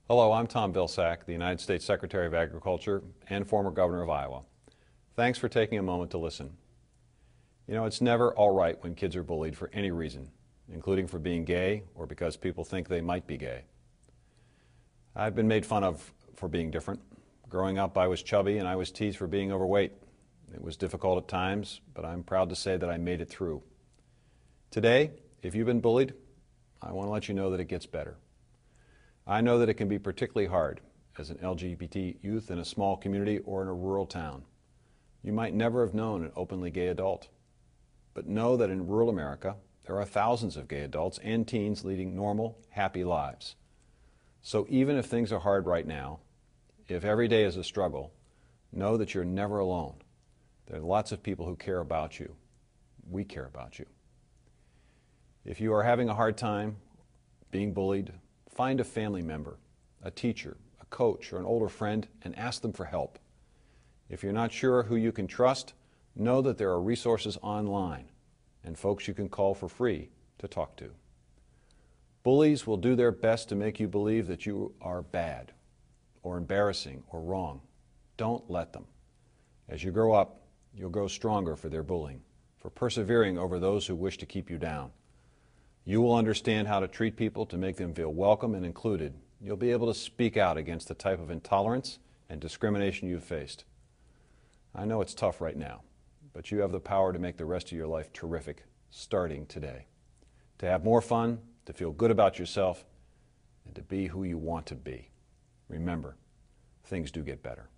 Hello, I'm Tom Vilsack, the United States Secretary of Agriculture and former Governor of Iowa. Thanks for taking a moment to listen. You know, it's never all right when kids are bullied for any reason, including for being gay or because people think they might be gay. I've been made fun of for being different. Growing up, I was chubby and I was teased for being overweight. It was difficult at times, but I'm proud to say that I made it through. Today, if you've been bullied, I want to let you know that it gets better. I know that it can be particularly hard as an LGBT youth in a small community or in a rural town. You might never have known an openly gay adult. But know that in rural America, there are thousands of gay adults and teens leading normal, happy lives. So even if things are hard right now, if every day is a struggle, know that you're never alone. There are lots of people who care about you. We care about you. If you are having a hard time being bullied, find a family member, a teacher, a coach, or an older friend and ask them for help. If you're not sure who you can trust, know that there are resources online and folks you can call for free to talk to. Bullies will do their best to make you believe that you are bad or embarrassing or wrong. Don't let them. As you grow up, you'll grow stronger for their bullying, for persevering over those who wish to keep you down. You will understand how to treat people to make them feel welcome and included. You'll be able to speak out against the type of intolerance and discrimination you've faced. I know it's tough right now, but you have the power to make the rest of your life terrific, starting today. To have more fun, to feel good about yourself, and to be who you want to be. Remember, things do get better.